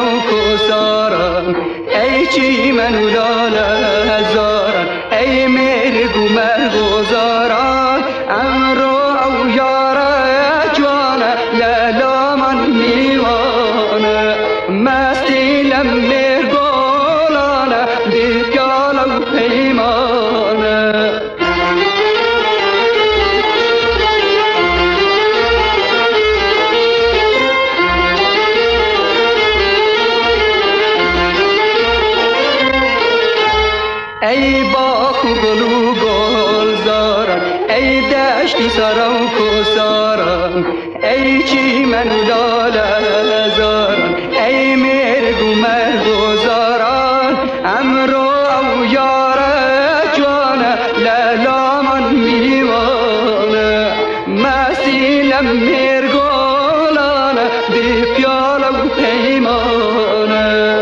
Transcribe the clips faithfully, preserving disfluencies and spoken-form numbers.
و کوسارم ای چیمن و لاله زارم ای مرگ و مرغوزارم امرو او یاره جوانه لیلا من میوانه مستی لم مرگولانه بی پیاله و پیمانه ای باغ و گل و گلزارم ای دشت سرم و کوسارم ای چیمن و لاله زارم ای مرگ و مرغوزارم امرو او یاره جوانه لیلا من میوانه مستی لم مرگولانه بی پیاله و پیمانه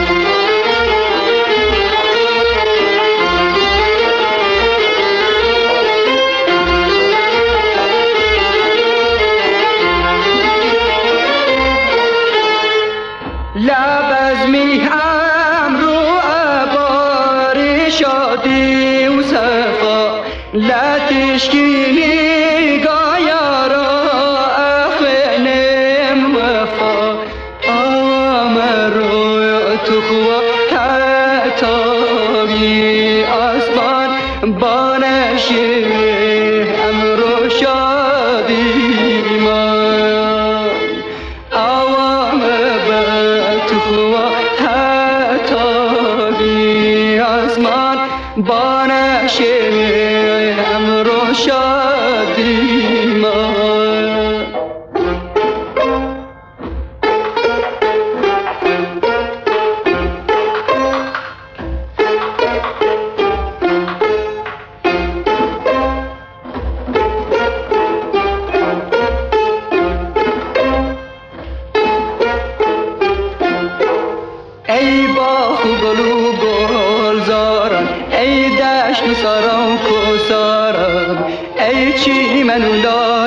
لب از میهم رو عباری شادی و صفا لتشکینی گایارا اخوینم وفا آوام روی تو خوا تتابی آسمان بانشی امرو شادی من آوام تو حتابی آسمان بانشه امرو شادی من ای باغ و گل و گلزارم ای دشت سرم و کوسارم ای چیمن و